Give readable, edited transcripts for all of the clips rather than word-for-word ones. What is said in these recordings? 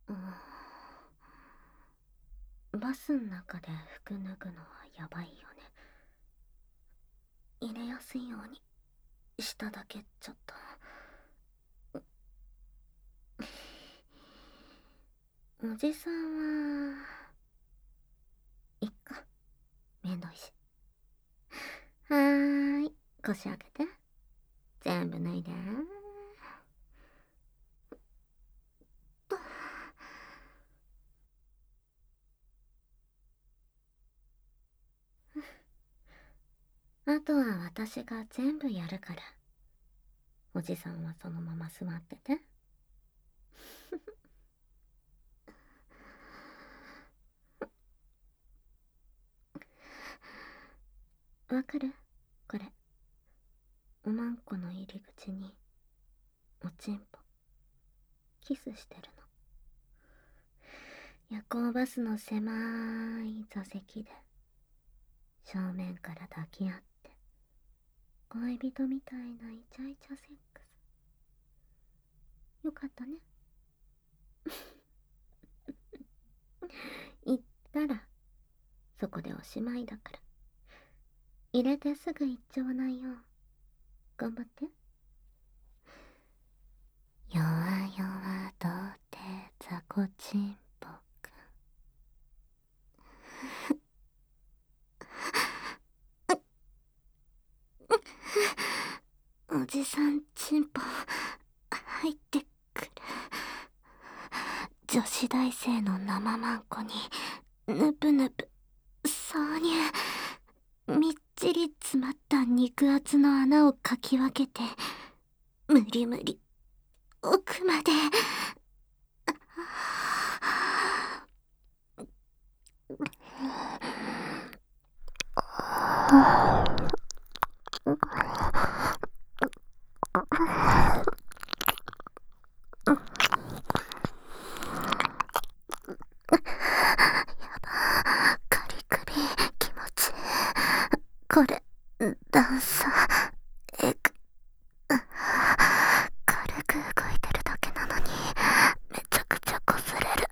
バスん中で服脱ぐのはやばいよね。入れやすいようにしただけちょっと。おじさんはいっか、めんどいし。はーい、腰上げて。全部脱いで。あとは私が全部やるから、おじさんはそのまま座ってて。わかる？これ。おまんこの入り口に、おちんぽ、キスしてるの。夜行バスの狭い座席で、正面から抱き合って、恋人みたいなイチャイチャセックス。よかったね。行ったら、そこでおしまいだから。入れてすぐ行っちゃわないよ。頑張って。弱々童貞雑魚ちんぽくん。おじさんちんぽ入ってくる。女子大生の生マンコにぬぷぬぷ挿入。みっちり詰まった肉厚の穴をかき分けて、無理無理奥まで。カリ首気持ちいい。これ段差えぐ。軽く動いてるだけなのにめちゃくちゃこすれる。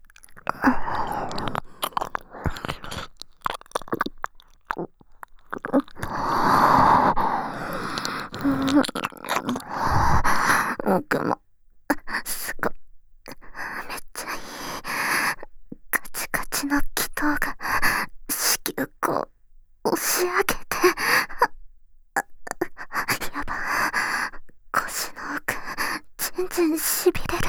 奥もすごい、めっちゃいい。カチカチの気筒が子宮口押し上げて。やば、腰の奥全然しびれる。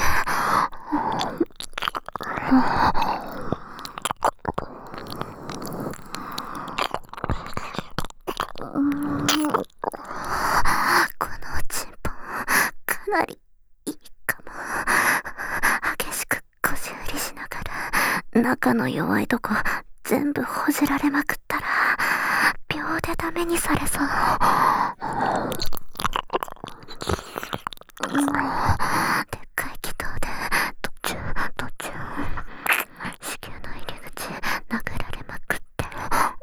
このチンポかなりいいかも。激しく腰振りしながら中の弱いとこ全部ほじられまくったら秒でダメにされそう。でっかい気筒で途中子宮の入り口殴られまくってる。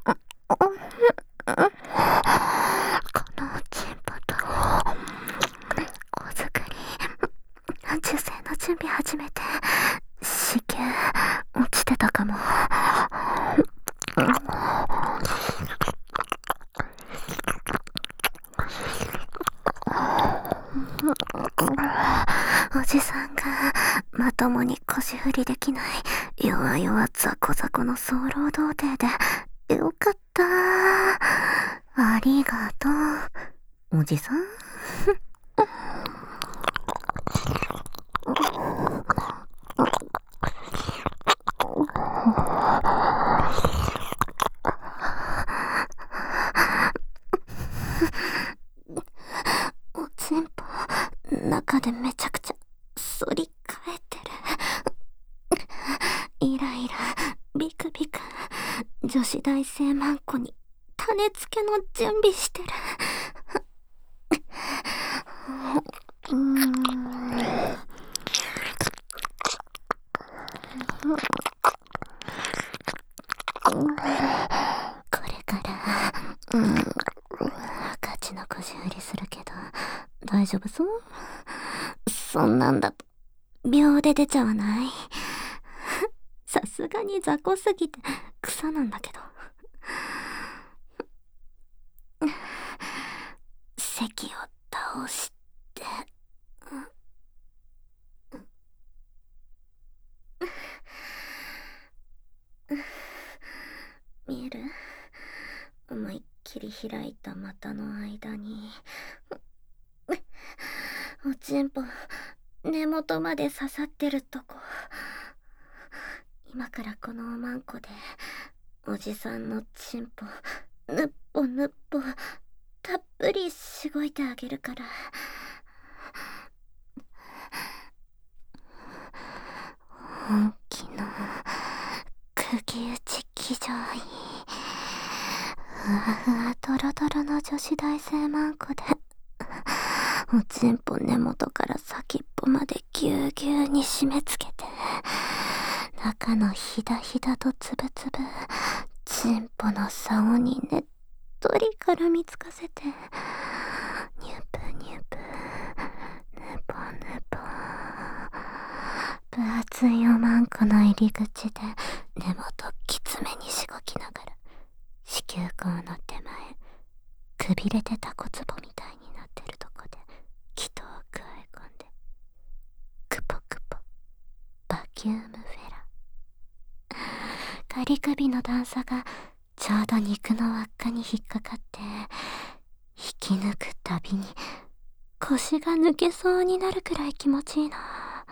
このチンポと子作り受精の準備始めて子宮落ちてたかも。おじさんがまともに腰振りできない弱々ザコザコの早漏童貞でよかった。ありがとうおじさん。おちんぽ中でめちゃくちゃ反り返ってる。イライラビクビク女子大生マンコに種付けの準備してる。これからガチの腰振りするけど大丈夫そう？そんなんだと秒で出ちゃわない？ さすがに雑魚すぎて草なんだけど。席を倒して、見える？思いっきり開いた股の間におちんぽ根元まで刺さってるとこ。今からこのおまんこでおじさんのちんぽぬっぽぬっぽたっぷりしごいてあげるから。本気の釘打ち騎乗位、ふわふわドロドロの女子大生マンコでおちんぽ根元から先っぽまでぎゅうぎゅうに締め付けて、中のひだひだとつぶつぶちんぽの竿にねっとり絡みつかせて、ニュプニュプぬぽぬぽ、分厚いおまんこの入り口で根元きつめにしごきながら、子宮口の手前くびれてた骨壺みたいになってるとこで気筒を加え込んで、クポクポバキュームフェラ、ガリ首の段差がちょうど肉の輪っかに引っかかって、引き抜くたびに腰が抜けそうになるくらい気持ちいいな。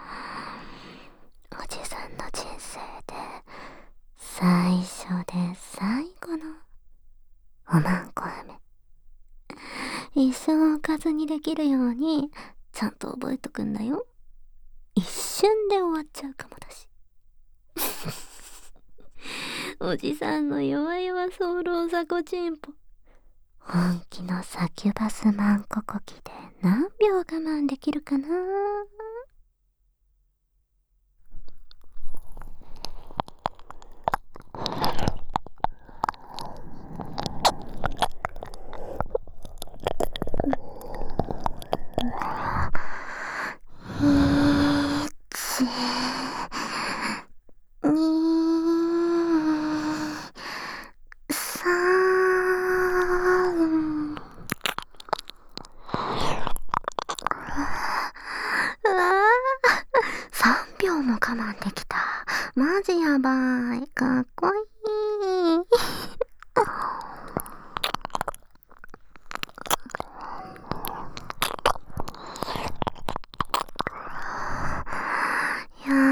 おじさんの人生で最初で最後のおまんこ飴、一生おかずにできるようにちゃんと覚えとくんだよ。一瞬で終わっちゃうかもだし。おじさんの弱々早漏雑魚ちんぽ、本気のサキュバスマンココキで何秒我慢できるかな。3秒も我慢できた。マジやばい。かっこいい。いや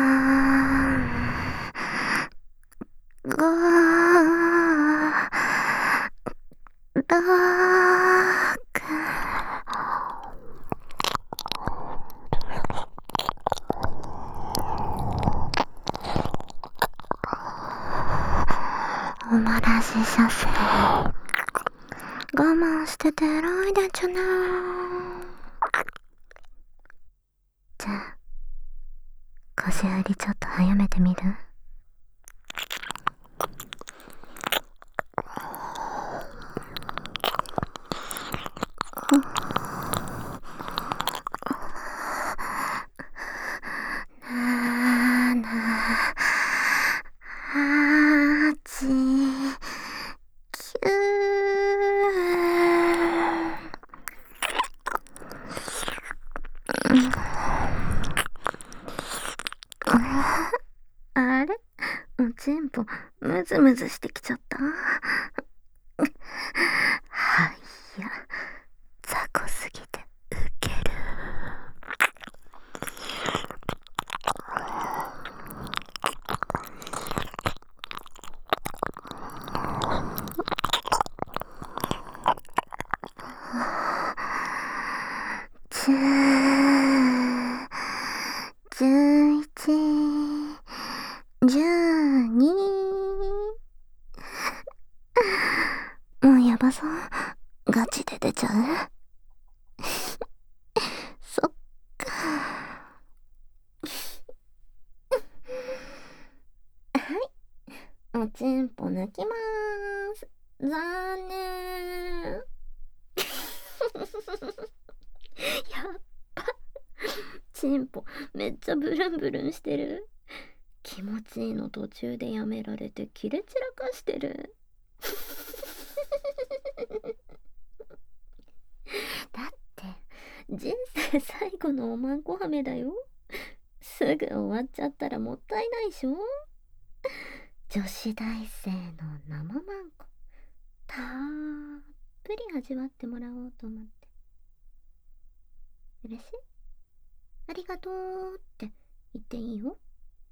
ー、おまらし射精。我慢してて偉いでちゅね。じゃあ、腰振りちょっと早めてみる？あれ？おちんぽムズムズしてきちゃった。はいや、雑魚すぎてウケる。11、12。もうやばそう。ガチで出ちゃう？そっか。はい、おちんぽ抜きまーす。残念。やっば。ちんぽめっちゃブルンブルンしてる。気気持ちいいの途中でやめられてキレ散らかしてる。だって人生最後のおまんこハメだよ。すぐ終わっちゃったらもったいないでしょ。女子大生の生マンコたっぷり味わってもらおうと思って。嬉しい？ありがとうって言っていいよ。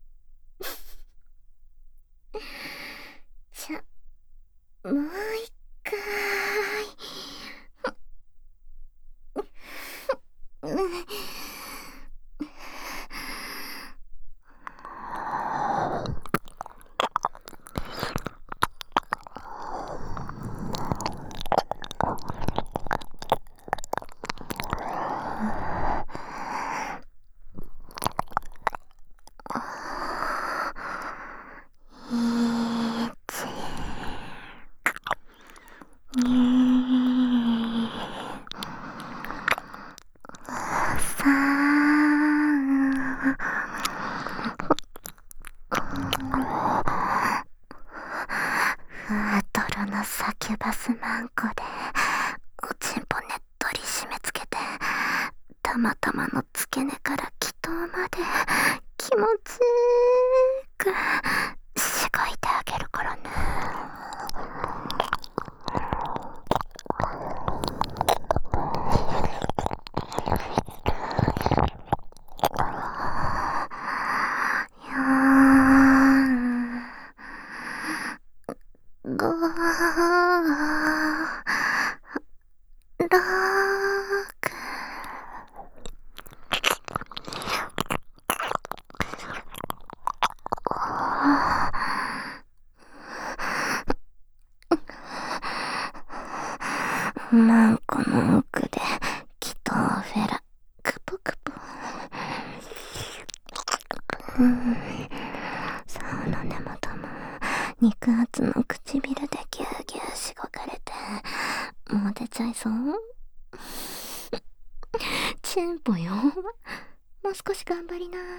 じゃ、もう一回。トロのサキュバスマンコでおちんぽねっとり締め付けて、たまたまの付け根から気筒まで気持ちよくしごいてあげるからね。ロークマンコの奥で気筒フェラクポクポ。竿の根元も肉厚の唇でぎゅうぎゅうしごかれて、もう出ちゃいそう。チンポよ、もう少し頑張りな。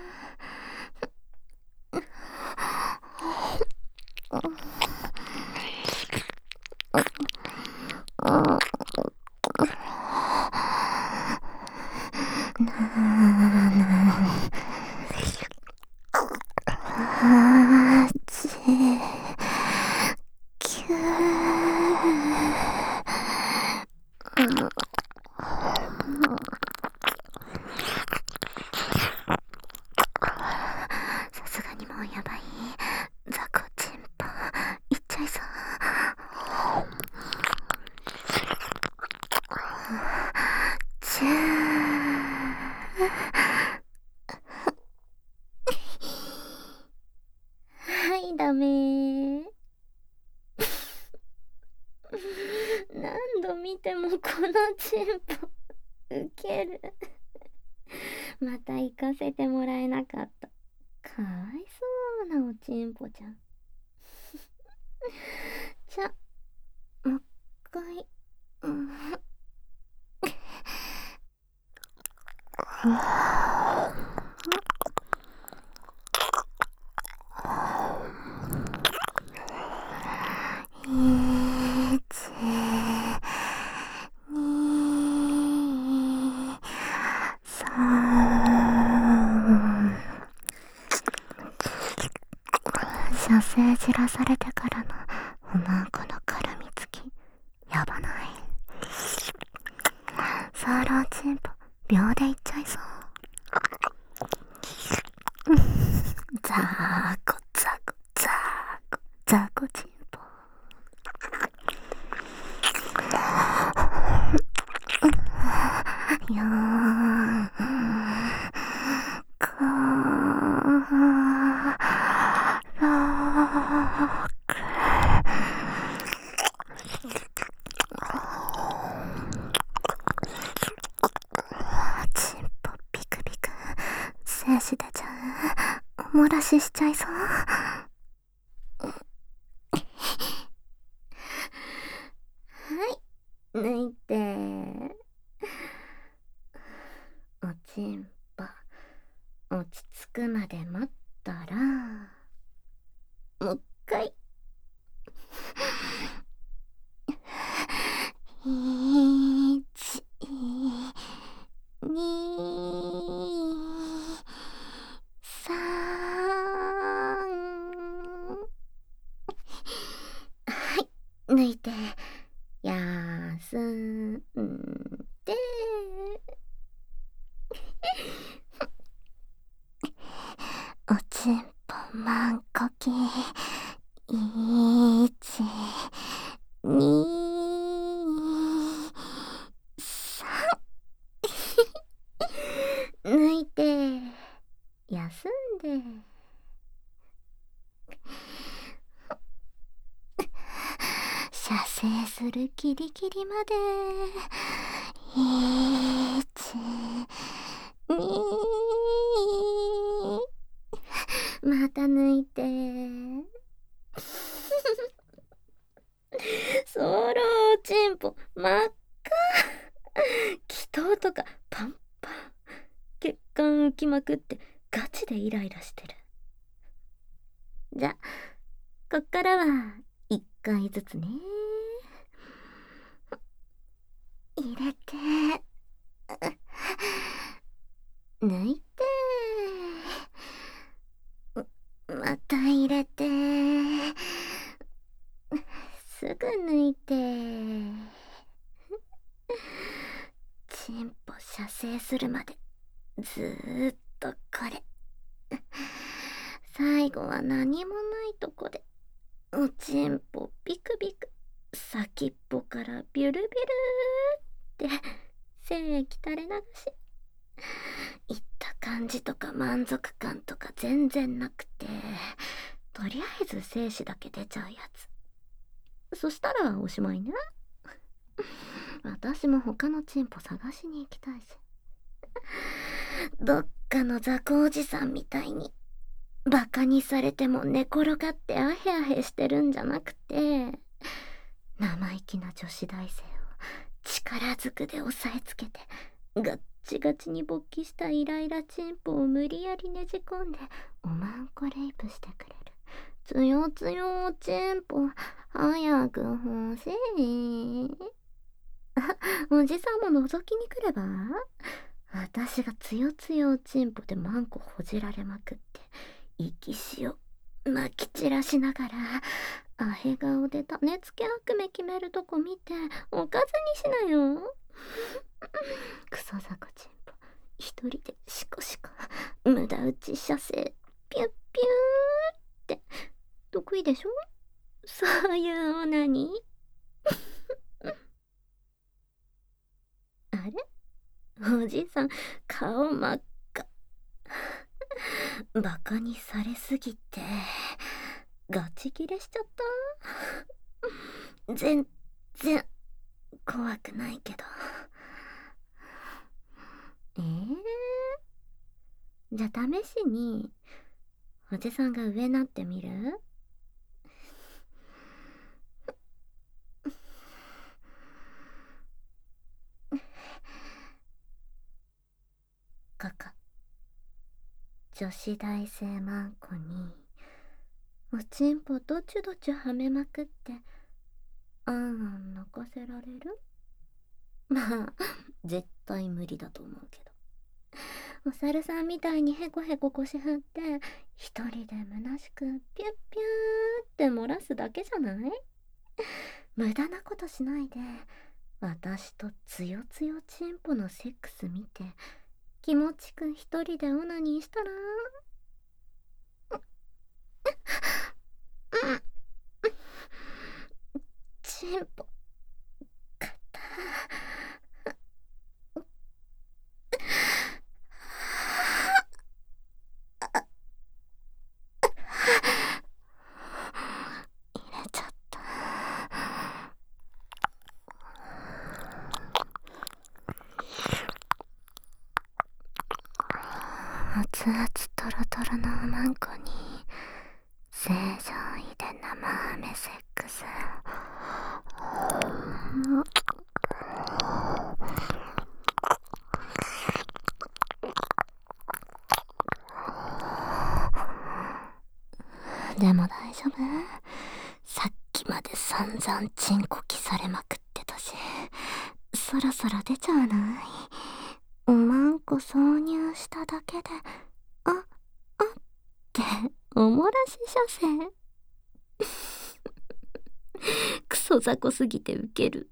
さすがにもうやばい。ザコチンポいっちゃいそう。チューはいダメー。何度見てもこのチンポウケる。また行かせてもらえなかった。かわいそうなおちんぽちゃん。じゃ、もう一回。射精じらされてからのおまんこの絡みつきやばない？サーラーチンポ秒でいっちゃいそう。ザーコザコザーコザコチンポ。よーこーチンポピクピク精子出ちゃう。お漏らししちゃいそう。はい抜いて。おちんぽ落ち着くまで待ったらもう一回。1、2、3。はい、抜いて、休んで。おちんぽまんこき。1、2、3。抜いて、休んで。射精するギリギリまで。1、2。また抜いて。そらちんぽ真っ赤。気筒とかパンパン。血管浮きまくってガチでイライラしてる。じゃ、こっからは1回ずつね。入れて、抜いて、また入れて、すぐ抜いて。ちんぽ射精するまでずーっとこれ。最後は何もないとこでおちんぽビクビク、先っぽからビュルビュルって精液垂れ流し。いった感じとか満足感とか全然なくて、とりあえず精子だけ出ちゃうやつ。そしたらおしまいね。私も他のチンポ探しに行きたいし。どっかの雑魚おじさんみたいにバカにされても寝転がってアヘアヘしてるんじゃなくて、生意気な女子大生を力ずくで押さえつけてガッチガチに勃起したイライラチンポを無理やりねじ込んでおまんこレイプしてくれるつよつよチンポ早く欲しい。おじさんも覗きに来れば？私がつよつよチンポでマンコほじられまくって息しをまき散らしながらアヘ顔で種付け悪夢決めるとこ見ておかずにしなよ。クソザコチンポ一人でシコシコ無駄打ち射精ピュッピューって得意でしょ？そういうオナニー。あれ？おじさん顔真っ赤。バカにされすぎてガチギレしちゃった。全然怖くないけど。じゃあ試しにおじさんが上なってみる？ここ女子大生マンコにおちんぽどちゅどちゅはめまくってあんあん泣かせられる？まあ絶対無理だと思うけど、お猿さんみたいにヘコヘコ腰振って一人で虚しくピュッピューって漏らすだけじゃない？無駄なことしないで私とつよつよチンポのセックス見て気持ちく一人でオナニーしたら？チンポ硬。入れちゃった。熱々トロトロのおまんこに正常位で生アメセックス。 でも大丈夫？さっきまで散々チンコキされまくってたし、そろそろ出ちゃわない？おまんこ挿入しただけで、あっておもらし射精。クソ雑魚すぎてウケる。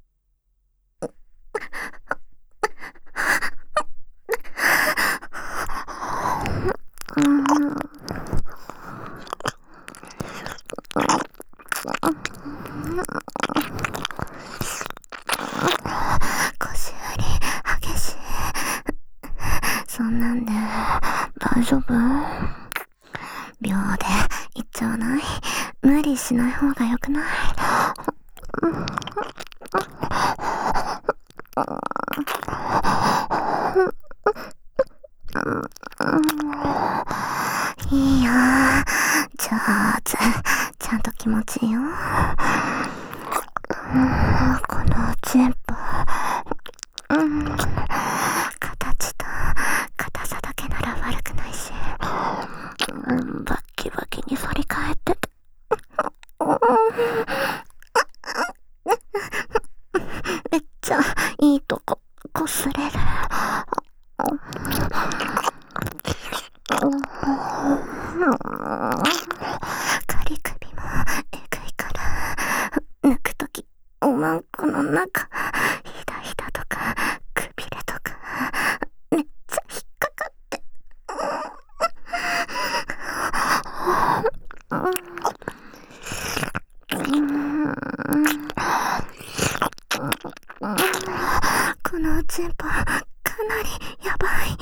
腰振り激しい。そんなんで大丈夫？秒でいっちゃわない？無理しない方がよくない？いいよ、上手。ちゃんと気持ちいいよ。このチンポ、形と硬さだけなら悪くないし、バッキバキに反り返ってて、めっちゃいいとここすれる。仮首もえぐいから抜くときおまんこの中ひだひだとかくびれとかめっちゃ引っかかって、このチンポかなりやばい。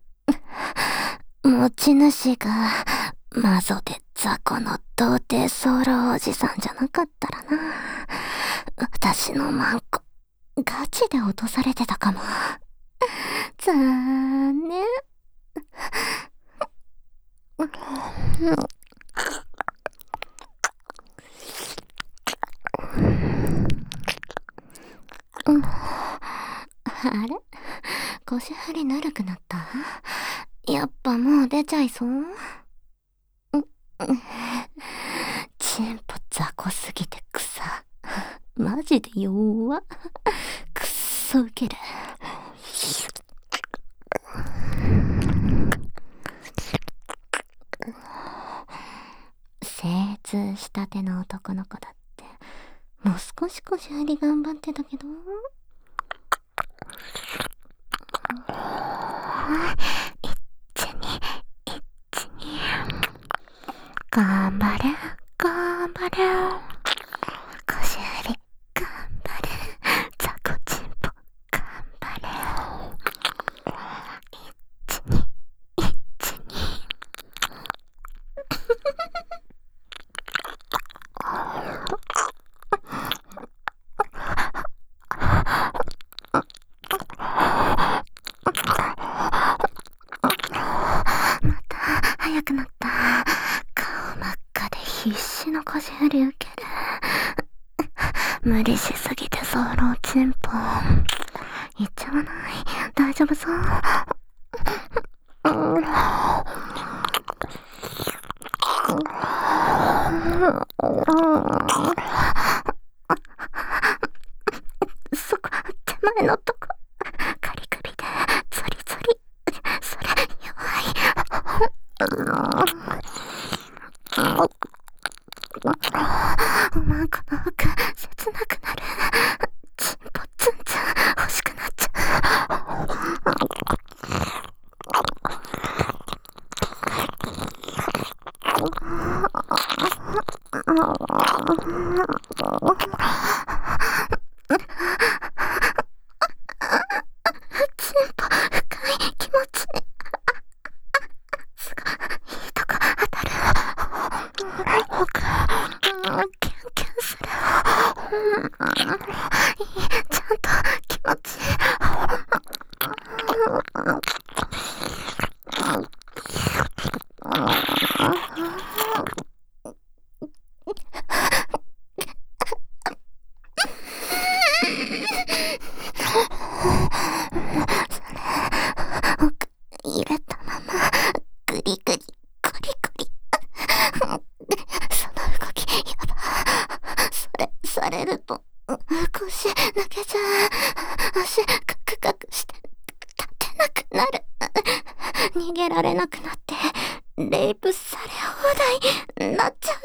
持ち主がマゾで雑魚の童貞候おじさんじゃなかったらな、私のマンコガチで落とされてたかも。残念。あれ？腰振りぬるくなった？やっぱもう出ちゃいそう？チンポ雑魚すぎて草。マジで弱っ。くっそウケる。精通したての男の子だって、もう少し腰振り頑張ってたけど。頑張れ、頑張れ。腰振り、頑張れ。雑魚チンポ、頑張れ。また早くなった。顔真っ赤で必死の腰振り受ける。無理しすぎてソロチンポいっちゃわない？大丈夫そう？そこ手前のとこカリ首でゾリゾリ、それ弱い。おまんこの奥切なくなる。チンポツンツン欲しくなっちゃチンポ深い気持ちいい。すごいいいとこ当たる。奥キュンキュンする。いい、ちゃんと気持ちいい。 逃げられなくなってレイプされ放題なっちゃう。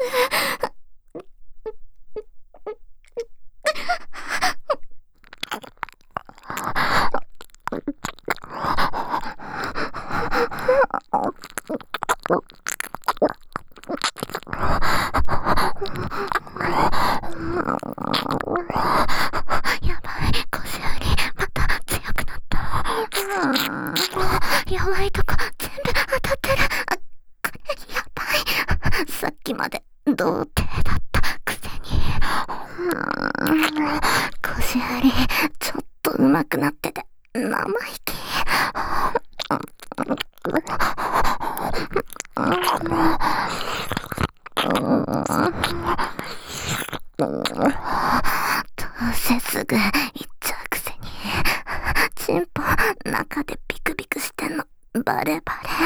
やばい、腰振りまた強くなった。弱いとこ全部当たってる。やばい、さっきまで童貞だったくせに。腰振りちょっと上手くなってて生意気。どうせすぐ行っちゃうくせに。チンポ中でビクビクしてんのバレバレ。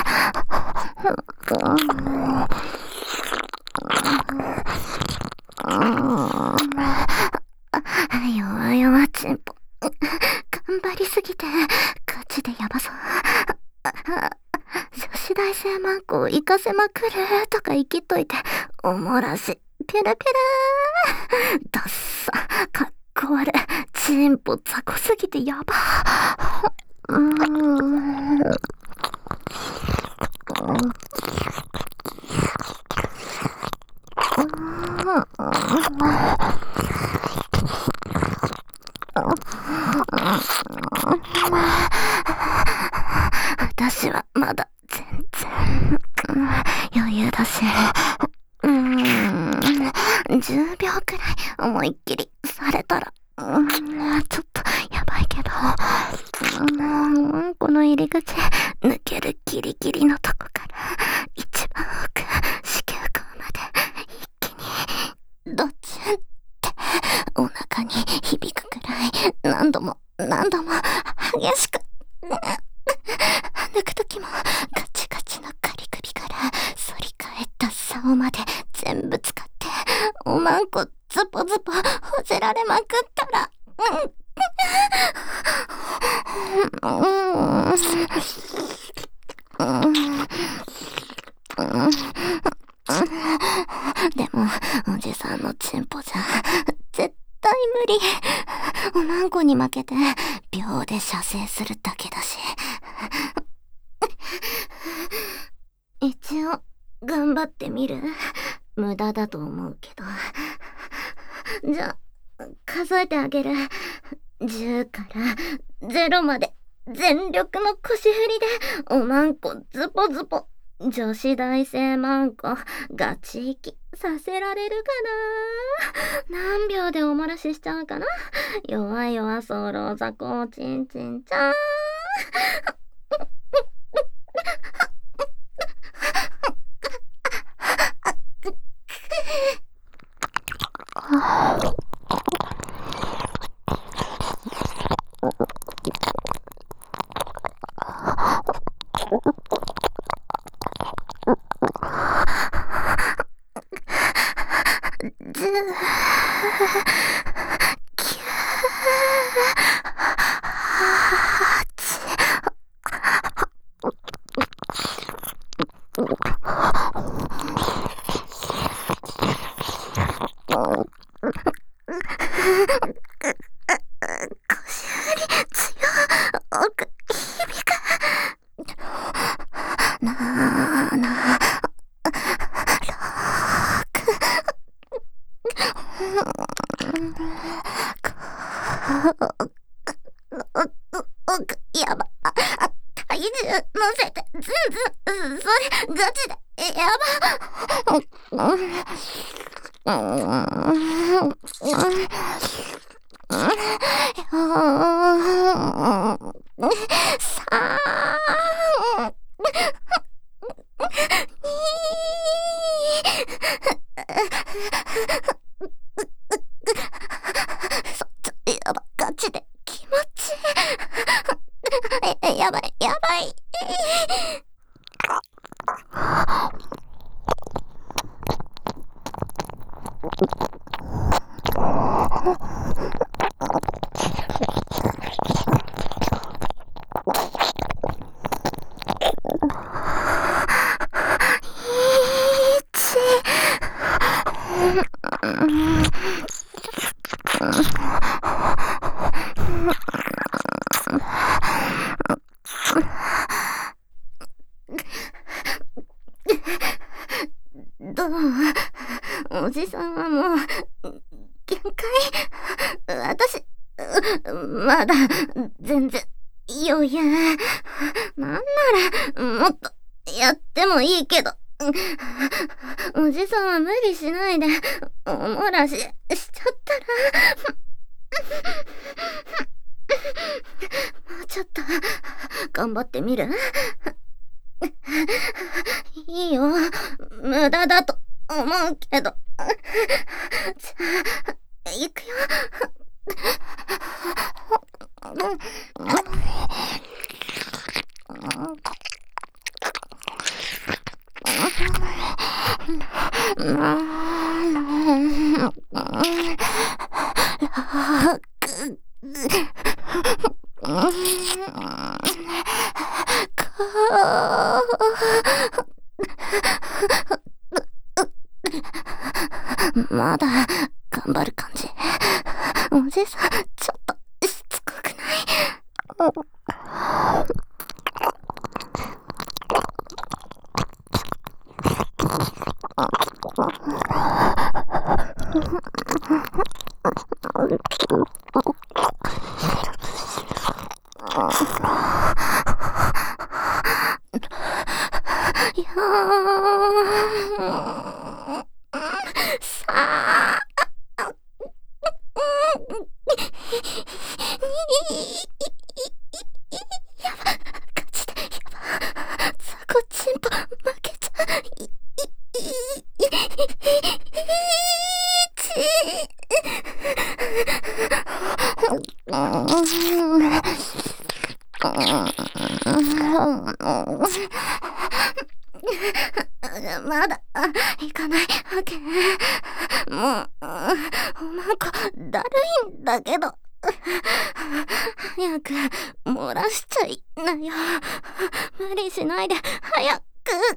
弱々チンポ頑張りすぎてガチでヤバそう。女子大生マンコを行かせまくるとか生きといておもらしピュルピュルダッサかっこ悪い。チンポ雑魚すぎてヤバ。私はまだ全然余裕だし、10秒くらい思いっきりされたらちょっとやばいけど、この入り口抜けるギリギリのとこから一番奥子宮口まで一気にドチュンってお腹に響くくらい何度も激しく抜くときもガチガチのカリ首から反り返った竿まで全部使っておまんこズポズポほじられまくったらでもおじさんのチンポじゃ絶対無理。おまんこに負けて秒で射精するだけだし。一応頑張ってみる。無駄だと思うけど。じゃあ数えてあげる。10から0まで全力の腰振りでおまんこズポズポ女子大生マンコガチ息させられるかな。何秒でおもらししちゃうかな。弱々ソロザコチンチンちゃん。やば。体重乗せてズンズン。それガチでやば。やば、ガチで気持ちいい。やばい。 おじさんはもう限界。私まだ全然余裕。なんならもっとやってもいいけど、おじさんは無理しないでおもらしちゃったらもうちょっと頑張ってみる？いいよ、無駄だと思うけど。じゃあ行くよ。まだ頑張る感じ？おじさんちょっとしつこくない？いやさあやば、ガチでやば、ザコチンポ負けちゃまだ行かないわけ？もうおまんこだるいんだけど、早く漏らしちゃいなよ。無理しないで早く。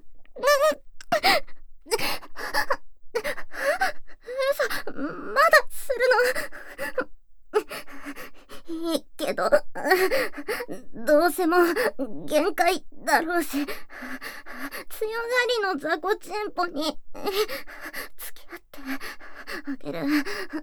嘘、まだするの？いいけど、どうせも限界だろうし、強がりのザコチンポに付き合ってあげる。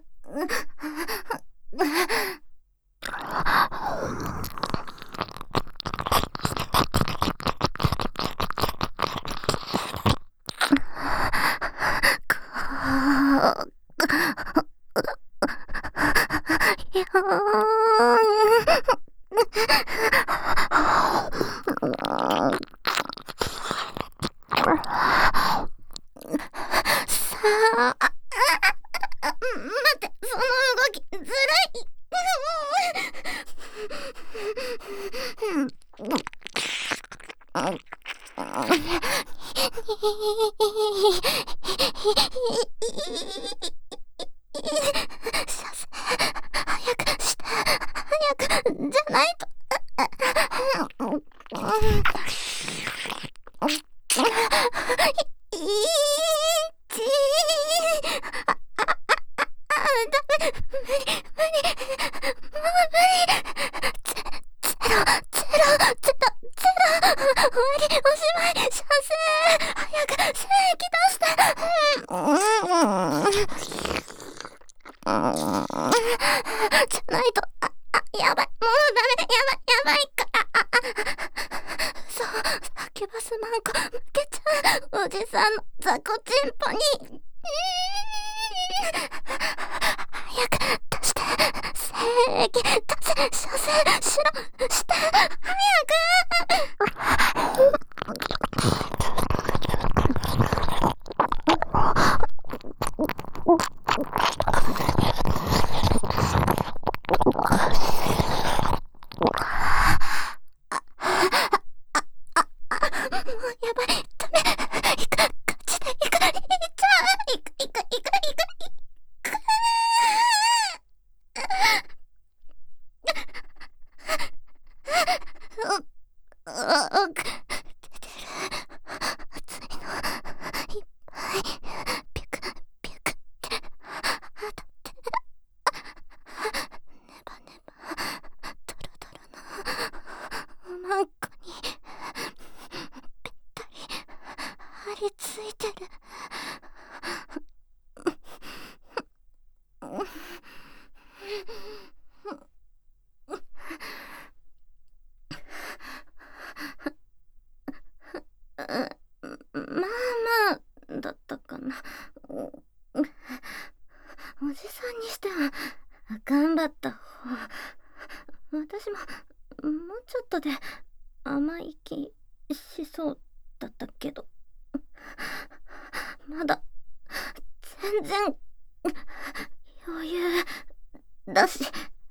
いやさあ、待って、その動きずるい。早くして、早くじゃないと。じゃないと、やばい、もうダメ、やばいから。そう、サキュバスマンコ負けちゃう。おじさんのザコチンポに。早く出して、正義出せ、射精しろ、して早く。やばい、ダメ。いく、ガチでいく、いっちゃう。いく。出てる。熱いのいっぱい。ピュクピュクって当たってる。ネバネバドロドロのおまんこにぴったり張り付いてる。 しては頑張った方。私ももうちょっとで甘い気しそうだったけど、まだ全然余裕だし。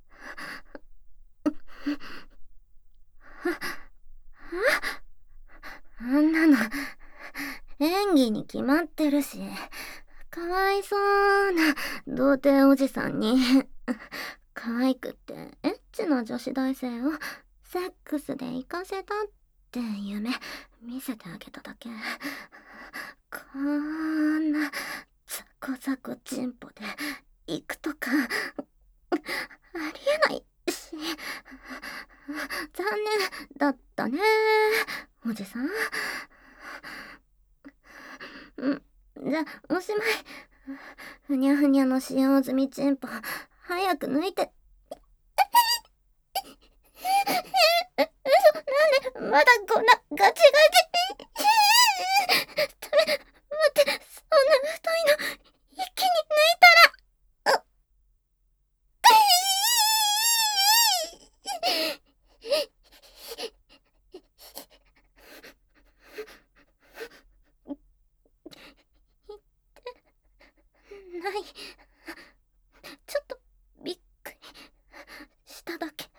あんなの演技に決まってるし、かわいそうな童貞おじさんに可愛くってエッチな女子大生をセックスで行かせたって夢見せてあげただけ。こんなザコザコチンポで行くとかありえないし、残念だったねおじさん。じゃおしまい。ふにゃふにゃの使用済みチンポ早く抜いて。嘘、なんでまだこんなガチガチ。待って、そんな太いの一気に抜いたら。ない。ちょっとびっくりしただけ。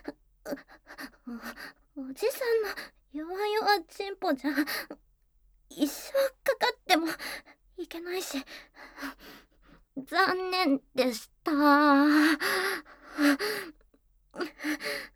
おじさんの弱々チンポじゃ一生かかってもいけないし、残念でした。